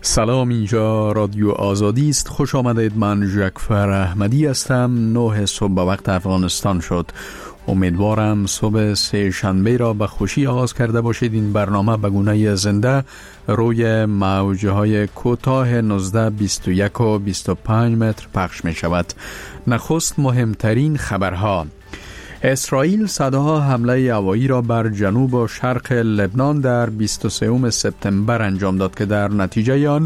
سلام، اینجا رادیو آزادی است. خوش آمدید. من ژکفر احمدی هستم. 9 صبح به وقت افغانستان شد. امیدوارم صبح سه شنبه را به خوشی آغاز کرده باشید. این برنامه به گونه زنده روی موجه های کوتاه 19، 21 و 25 متر پخش می شود. نخست مهمترین خبرها: اسرائیل صدها حمله هوایی را بر جنوب و شرق لبنان در 23 سپتامبر انجام داد که در نتیجه آن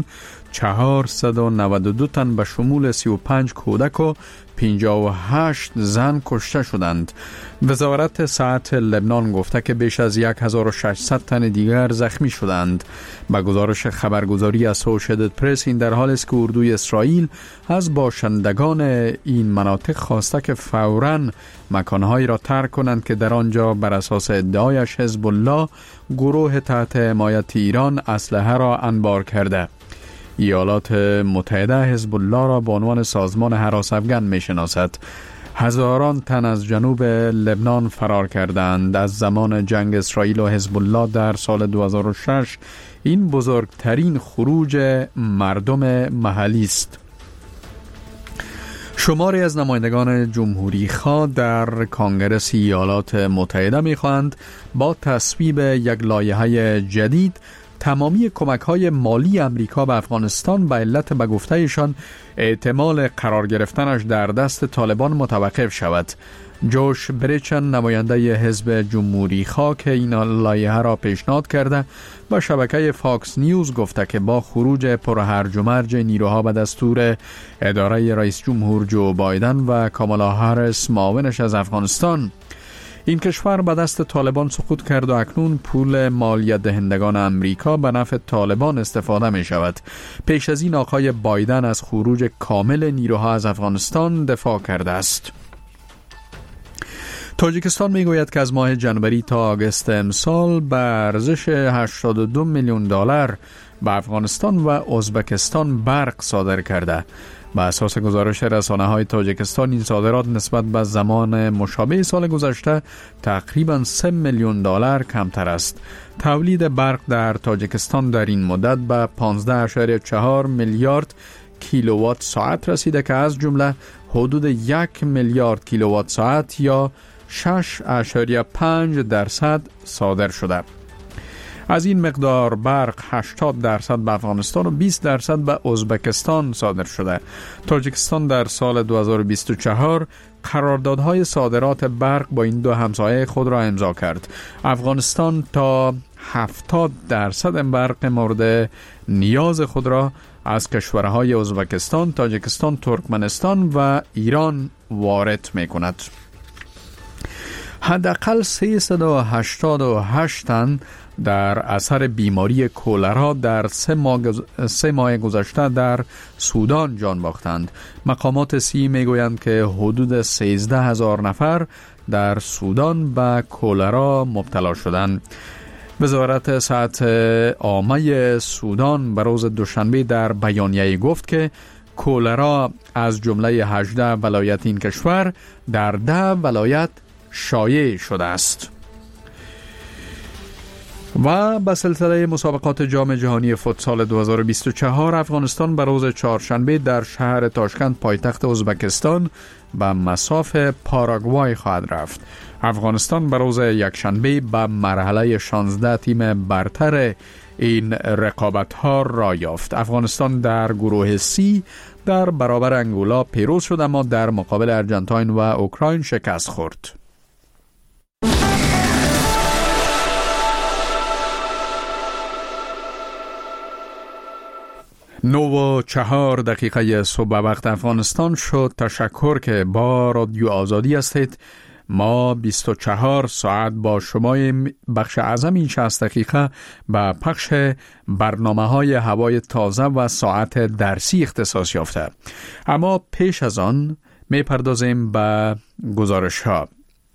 492 تن به شمول 35 کودک و 58 زن کشته شدند. وزارت صحت لبنان گفته که بیش از 1600 تن دیگر زخمی شدند. به گزارش خبرگزاری اسوشییتد پرس، این در حال است که اردوی اسرائیل از باشندگان این مناطق خواسته که فوراً مکانهایی را ترک کنند که در آنجا بر اساس ادعایش حزب الله، گروه تحت حمایت ایران، اسلحه را انبار کرده. ایالات متحده حزب الله را به عنوان سازمان هراس افکن می شناسد. هزاران تن از جنوب لبنان فرار کردند. از زمان جنگ اسرائیل و حزب الله در سال 2006 این بزرگترین خروج مردم محلی است. شماری از نمایندگان جمهوری خواه در کنگره ایالات متحده می خواهند با تصویب یک لایحه جدید تمامی کمک‌های مالی امریکا به افغانستان به علت به گفته‌شان احتمال قرار گرفتنش در دست طالبان متوقف شود. جوش بریچن، نماینده حزب جمهوری خواه که این لایحه را پیشنهاد کرده، با شبکه فاکس نیوز گفته که با خروج پرهرج و مرج نیروها به دستور اداره رئیس جمهور جو بایدن و کامالا هریس معاونش از افغانستان، این کشور به دست طالبان سقوط کرد و اکنون پول مالیات دهندگان امریکا به نفع طالبان استفاده می شود. پیش از این آقای بایدن از خروج کامل نیروها از افغانستان دفاع کرده است. تاجیکستان می گوید که از ماه جنوری تا آگوست امسال به ارزش 82 میلیون دلار به افغانستان و ازبکستان برق صادر کرده. به اساس گزارش رسانه‌های تاجیکستان، این صادرات نسبت به زمان مشابه سال گذشته تقریباً 3 میلیون دلار کمتر است. تولید برق در تاجیکستان در این مدت به 15.4 میلیارد کیلووات ساعت رسیده که از جمله حدود 1 میلیارد کیلووات ساعت یا 6.5% صادر شده. از این مقدار برق 80% به افغانستان و 20% به ازبکستان صادر شده. تاجیکستان در سال 2024 قراردادهای صادرات برق با این دو همسایه خود را امضا کرد. افغانستان تا 70% برق مورد نیاز خود را از کشورهای ازبکستان، تاجیکستان، ترکمنستان و ایران وارد می کند. حداقل 388 تن در اثر بیماری کولرا در 3 ماه گذشته در سودان جان باختند. مقامات صحی میگویند که حدود 13,000 نفر در سودان به کولرا مبتلا شدند. وزارت صحت عامه سودان به روز دوشنبه در بیانیه‌ای گفت که کولرا از جمله 18 ولایت این کشور در 10 ولایت شایع شده است. و به سلسله مسابقات جام جهانی فوتسال 2024 افغانستان به روز چهارشنبه در شهر تاشکند پایتخت ازبکستان به مصاف پاراگوای خواهد رفت. افغانستان به روز یکشنبه به مرحله 16 تیم برتر این رقابت‌ها را یافت. افغانستان در گروه سی در برابر انگولا پیروز شد، اما در مقابل ارژانتین و اوکراین شکست خورد. 9:04 صبح وقت افغانستان شد. تشکر که با رادیو آزادی هستید. ما 24 ساعت با شما بخش اعظم این 60 دقیقه به پخش برنامه‌های هوای تازه و ساعت درسی اختصاص یافته. اما پیش از آن می‌پردازیم به گزارش‌ها.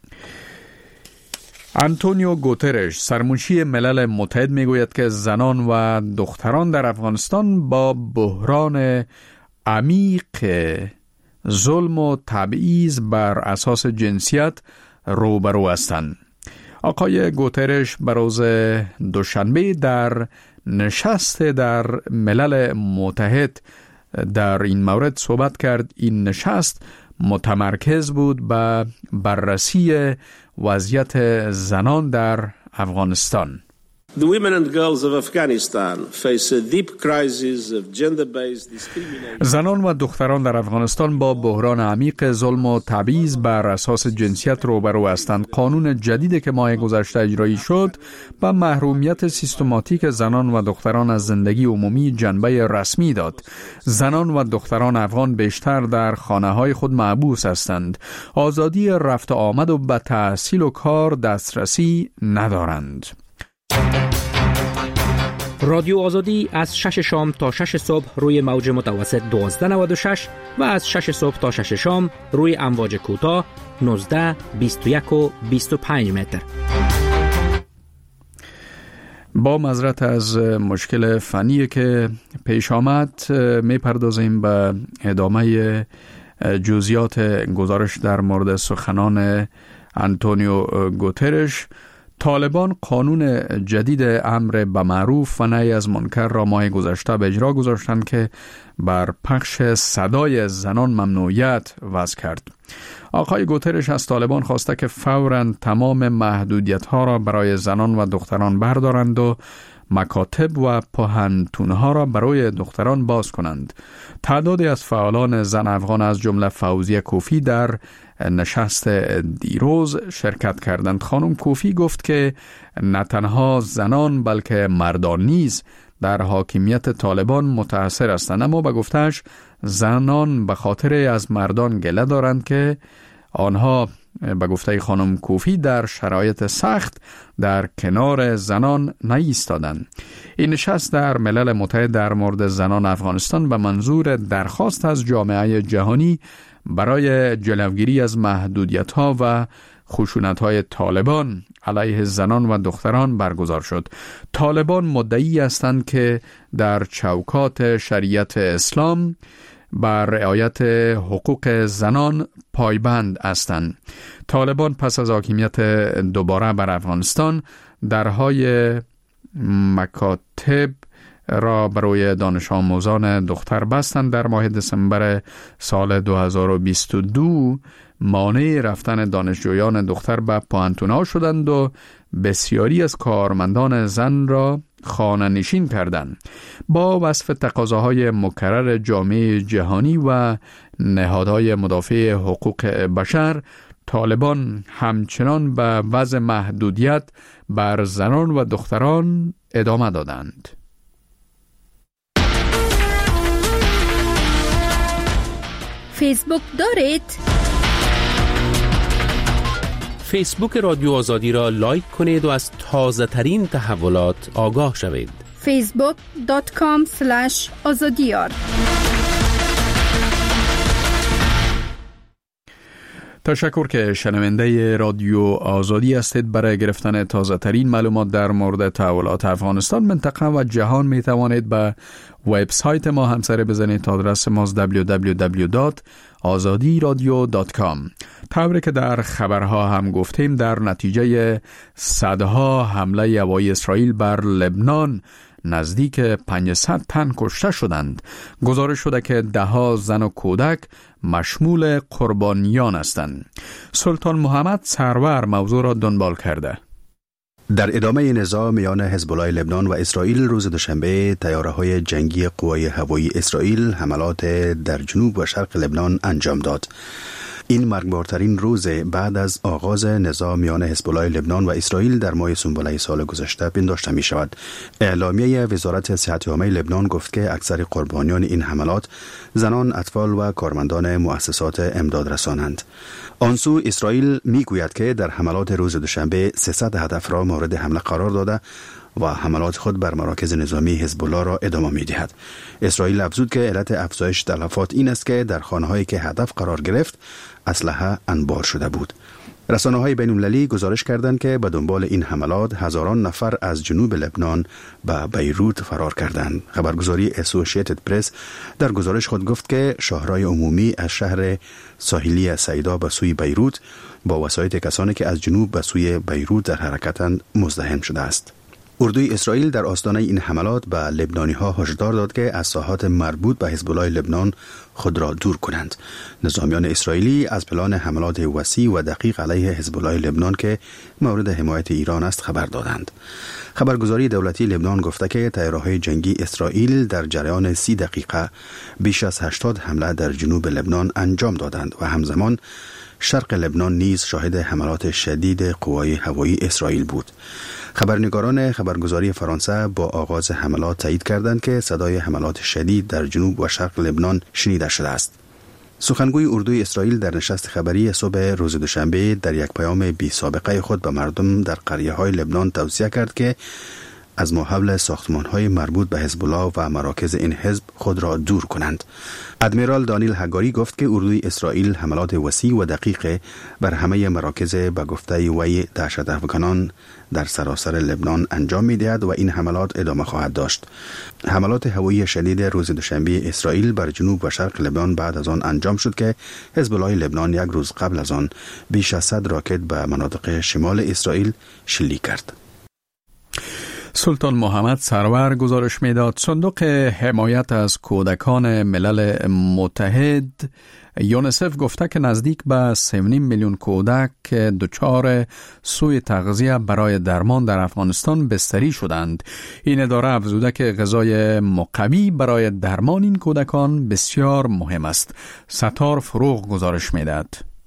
آنتونیو گوترش، سرمنشی ملل متحد، میگوید که زنان و دختران در افغانستان با بحران عمیق ظلم و تبعیض بر اساس جنسیت روبرو هستند. آقای گوترش به روز دوشنبه در نشست در ملل متحد در این مورد صحبت کرد. این نشست متمرکز بود به بررسی وضعیت زنان در افغانستان. The women and girls of Afghanistan face a deep crisis of gender-based discrimination. زنان و دختران در افغانستان با بحران عمیق ظلم و تبعیض بر اساس جنسیت روبرو هستند. قانون جدیدی که ماه گذشته اجرایی شد با محرومیت سیستماتیک زنان و دختران از زندگی عمومی جنبه رسمی داد. زنان و دختران افغان بیشتر در خانه‌های خود محبوس هستند. آزادی رفت آمد و به تحصیل و کار دسترسی ندارند. رادیو آزادی از 6 شام تا 6 صبح روی موج متوسط 1296 و از 6 صبح تا 6 شام روی امواج کوتاه 19، 21 و 25 متر. با معذرت از مشکل فنی که پیش آمد میپردازیم به ادامه جزئیات گزارش در مورد سخنان آنتونیو گوترش. طالبان قانون جدید امر به معروف و نهی از منکر را ماه گذشته به اجرا گذاشتند که بر پخش صدای زنان ممنوعیت وضع کرد. آقای گوترش از طالبان خواسته که فوراً تمام محدودیت‌ها را برای زنان و دختران بردارند و مکاتب و پوهنتون‌ها را برای دختران باز کنند. تعدادی از فعالان زن افغان از جمله فوزیه کوفی در نشست دیروز شرکت کردند. خانم کوفی گفت که نه تنها زنان بلکه مردان نیز در حاکمیت طالبان متاثر هستند، اما به گفته‌اش زنان به خاطر از مردان گله دارند که آنها به گفته خانم کوفی در شرایط سخت در کنار زنان نایستادند. این نشست در ملل متحد در مورد زنان افغانستان به منظور درخواست از جامعه جهانی برای جلوگیری از محدودیت‌ها و خشونت‌های طالبان علیه زنان و دختران برگزار شد. طالبان مدعی هستند که در چوکات شریعت اسلام بر رعایت حقوق زنان پایبند هستند. طالبان پس از حاکمیت دوباره بر افغانستان درهای مکاتب را برای دانش آموزان دختر بستند. در ماه دسامبر سال 2022 مانع رفتن دانشجویان دختر به پوهنتون‌ها شدند و بسیاری از کارمندان زن را خانه نشین کردند. با وصف تقاضاهای مکرر جامعه جهانی و نهادهای مدافع حقوق بشر، طالبان همچنان به وضع محدودیت بر زنان و دختران ادامه دادند. فیسبوک دارید؟ فیسبوک رادیو آزادی را لایک کنید و از تازه ترین تحولات آگاه شوید. facebook.com/azadiyar. تشکر که شنونده رادیو آزادی هستید. برای گرفتن تازه ترین معلومات در مورد تحولات افغانستان، منطقه و جهان می توانید به وبسایت ما همسر بزنید. آدرس ما www.azadiradio.com. طوری که در خبرها هم گفتیم، در نتیجه صدها حمله هوایی اسرائیل بر لبنان نزدیک 500 تن کشته شدند. گزارش شده که دهها زن و کودک مشمول قربانیان هستند. سلطان محمد سرور موضوع را دنبال کرده. در ادامه نزاع میان حزب الله لبنان و اسرائیل روز دوشنبه تیاره‌های جنگی قوای هوایی اسرائیل حملات در جنوب و شرق لبنان انجام داد. این مرگبارترین روز بعد از آغاز نزاع میان حزب الله لبنان و اسرائیل در ماه سنبله سال گذشته پنداشته می شود. اعلامیه وزارت صحت عامه لبنان گفت که اکثر قربانیان این حملات زنان، اطفال و کارمندان مؤسسات امداد رسانند. آنسو اسرائیل می گوید که در حملات روز دوشنبه 300 هدف را مورد حمله قرار داده و حملات خود بر مراکز نظامی حزب الله را ادامه می دهد. اسرائیل افزود که علت افزایش تلفات این است که در خانه‌هایی که هدف قرار گرفت اسلحه انبار شده بود. رسانه‌های بین‌المللی گزارش کردند که به دنبال این حملات هزاران نفر از جنوب لبنان به بیروت فرار کردند. خبرگزاری اسوسییتد پرس در گزارش خود گفت که شاهرای عمومی از شهر ساحلی سیدا به سوی بیروت با وسایط کسانی که از جنوب به سوی بیروت در حرکتند مزدحم شده است. اردوی اسرائیل در آستانه این حملات به لبنانی‌ها هشدار داد که از ساحات مربوط به حزب الله لبنان خود را دور کنند. نظامیان اسرائیلی از پلان حملات وسیع و دقیق علیه حزب الله لبنان که مورد حمایت ایران است خبر دادند. خبرگزاری دولتی لبنان گفته که طیاره‌های جنگی اسرائیل در جریان 30 دقیقه بیش از 80 حمله در جنوب لبنان انجام دادند و همزمان شرق لبنان نیز شاهد حملات شدید قوای هوایی اسرائیل بود. خبرنگاران خبرگزاری فرانسه با آغاز حملات تایید کردند که صدای حملات شدید در جنوب و شرق لبنان شنیده شده است. سخنگوی اردوی اسرائیل در نشست خبری صبح روز دوشنبه در یک پیام بی سابقه خود به مردم در قریه‌های لبنان توصیه کرد که از ماحول ساختمان‌های مربوط به حزب الله و مراکز این حزب خود را دور کنند. ادمیرال دانیل هگاری گفت که اردوی اسرائیل حملات وسیع و دقیق بر همه مراکز به گفته وی دهشت‌افکنان در سراسر لبنان انجام می‌دهد و این حملات ادامه خواهد داشت. حملات هوایی شدید روز دوشنبه اسرائیل بر جنوب و شرق لبنان بعد از آن انجام شد که حزب الله لبنان یک روز قبل از آن بیش از 100 راکت به مناطق شمال اسرائیل شلیک کرد. سلطان محمد سرور گزارش میداد صندوق حمایت از کودکان ملل متحد یونسف گفته که نزدیک به 3.5 میلیون کودک دچار سوء تغذیه برای درمان در افغانستان بستری شدند. این اداره افزوده که غذای مقوی برای درمان این کودکان بسیار مهم است. ستار فروغ گزارش میداد.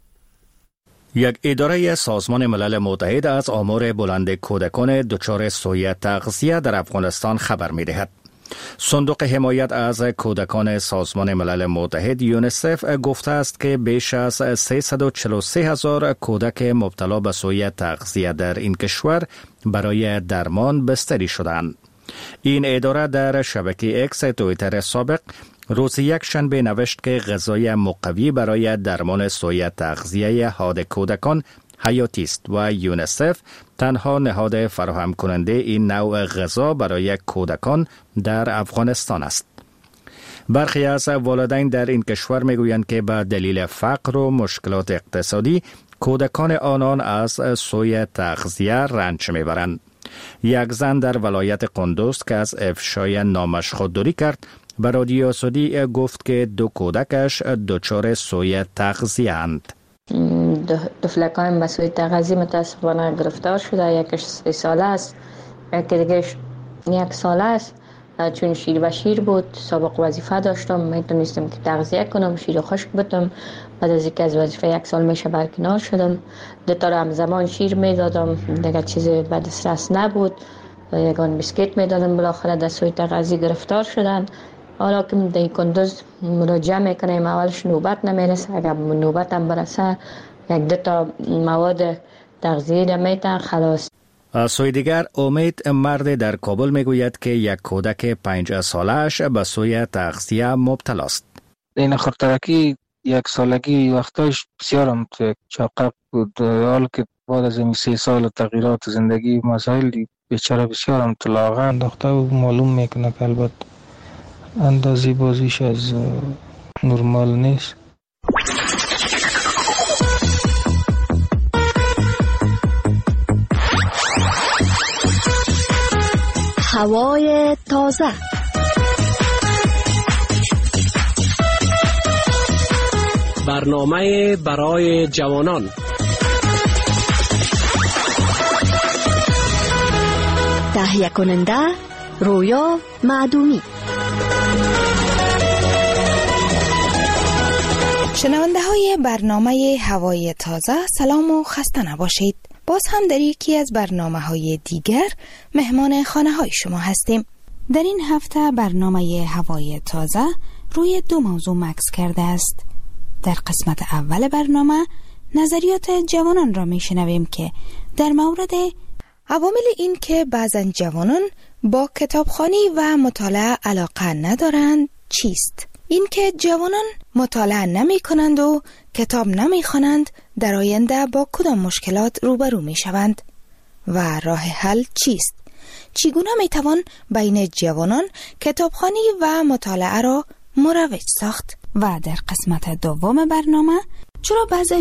یک اداره سازمان ملل متحد از آمار بلند کودکان دچار سوء تغذیه در افغانستان خبر می‌دهد. صندوق حمایت از کودکان سازمان ملل متحد یونسف گفته است که بیش از 343,000 کودک مبتلا به سوء تغذیه در این کشور برای درمان بستری شدند. این اداره در شبکه اکس توییتر سابق روز یک شنبه نوشت که غذای مقوی برای درمان سوء تغذیه حاد کودکان حیاتی است و یونسف تنها نهاد فراهم کننده این نوع غذا برای کودکان در افغانستان است. برخی از والدین در این کشور میگویند که به دلیل فقر و مشکلات اقتصادی کودکان آنان از سوء تغذیه رنج میبرند. یک زن در ولایت قندوز که از افشای نامش خودداری کرد به رادیو سعودی گفت که 2 کودکش دچار سوء تغذیه اند. دو فلکان به سوء تغذیه متاسفانه گرفتار شده. یکش 3 ساله است، یکی دیگهش 1 ساله است. چون شیر و شیر بود سابق وظیفه داشتم، میتونستم که تغذیه کنم، شیر خشک بدم. بعد از اینکه از وظیفه 1 سال میشه برکنار شدم. 2 تا همزمان شیر میدادم، دیگه چیزی به دسترس نبود. یگان بیسکیت میدادم. بالاخره در سوء تغذیه گرفتار شدن. حالا که در کندوز مراجعه میکنیم اولش نوبت نمیرسه، اگر نوبت هم برسه 1-2 تا مواد تغذیه میتن خلاص. از سوی دیگر امید مرد در کابل میگوید که یک کودک 5 سالش به سوء تغذیه مبتلا است. این خردترکی 1 سالگی وقتاش بسیار هم چاقه بود، حال که بعد از این 3 سال تغییرات زندگی مسائل بیچاره بسیار هم طلاقه انداخته و معلوم میکنه که البته اندازی بازیش از نرمال نیست. هوای تازه. برنامه برای جوانان. تهیه کننده رویا معدومی. شنونده های برنامه هوای تازه سلام و خسته نباشید. باز هم در یکی از برنامه های دیگر مهمان خانه های شما هستیم. در این هفته برنامه هوای تازه روی 2 موضوع مکس کرده است. در قسمت اول برنامه نظریات جوانان را می شنویم که در مورد عوامل این که بعضن جوانان با کتابخوانی و مطالعه علاقه ندارند چیست؟ این که جوانان مطالعه نمی کنند و کتاب نمی خوانند در آینده با کدام مشکلات روبرو می شوند و راه حل چیست؟ چگونه می توان بین جوانان کتابخوانی و مطالعه را مروج ساخت؟ و در قسمت دوم برنامه چرا بعضی